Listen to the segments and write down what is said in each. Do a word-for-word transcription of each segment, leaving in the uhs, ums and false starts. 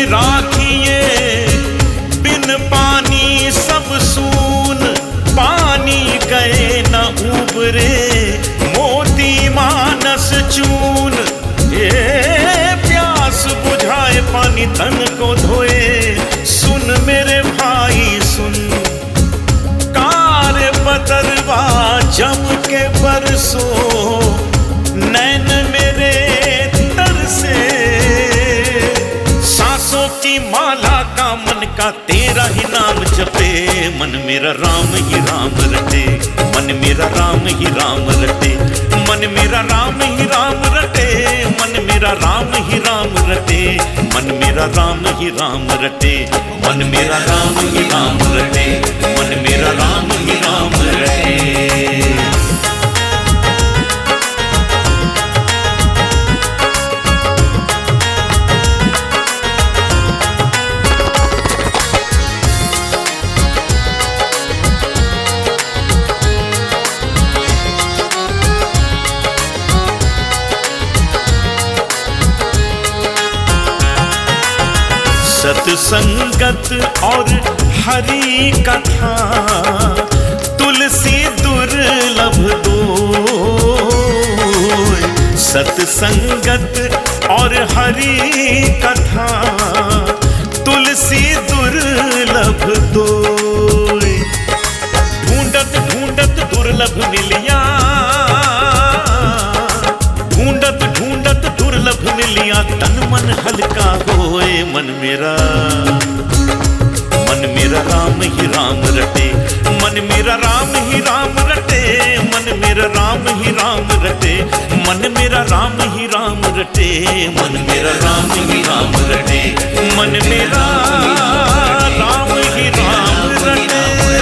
राखिए, बिन पानी सब सून, पानी गए न उबरे, मोती मानस चून। ए प्यास बुझाए पानी तन को धोए, सुन मेरे भाई सुन, कार बदरवा जम के बरसो, नैन मेरे तरसे, सांसों की माला का मन का तेरा ही नाम जपे, मन मेरा राम ही राम रटे, मन मेरा राम ही राम रटे, मन मेरा राम ही राम रटे, मन मेरा राम ही राम रटे, मन मेरा राम ही राम रटे, मन मेरा राम ही राम रटे, मन मेरा राम ही राम रटे। सत्संगत और हरि कथा, तुलसी दुर्लभ दो। सत्संगत और हरि कथा, तुलसी दुर्लभ दो। ढूंढत ढूंढत दुर्लभ मिलिया, ढूंढत ढूंढत दुर्लभ मिलिया, तन मन हल्का होए, मन मेरा मन मेरा राम ही राम रटे, मन मेरा राम ही राम रटे, मन मेरा राम ही राम रटे, मन मेरा राम ही राम रटे, मन मेरा राम ही राम रटे, मन मेरा राम ही राम रटे।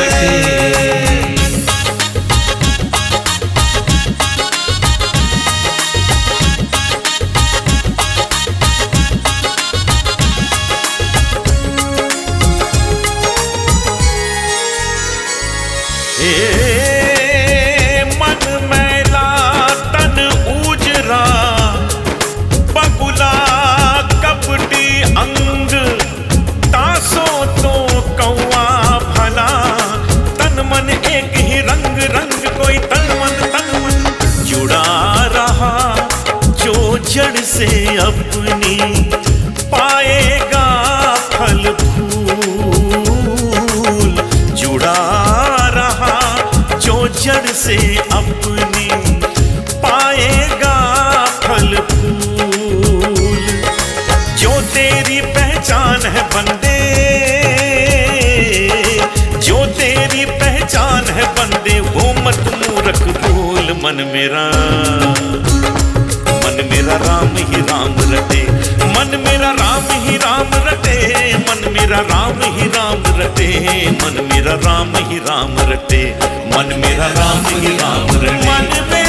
मन मैला तन उजरा, बगुला कपटी अंग, तासो तो कौआ भला, तन मन एक ही रंग रंग, कोई तन मन तन मन जुड़ा रहा, जो जड़ से अपनी पाएगा फल फूल, जुड़ा जड़ से अपनी पाएगा फल फूल। जो तेरी पहचान है बंदे, जो तेरी पहचान है बंदे, वो मत मूर्ख भूल, मन मेरा मन मेरा राम ही राम रटे, मन मेरा राम ही राम रटे, मन मेरा राम ही राम रटे, मन मेरा राम ही राम रटे, मन मेरा राम ही राम रटे, मन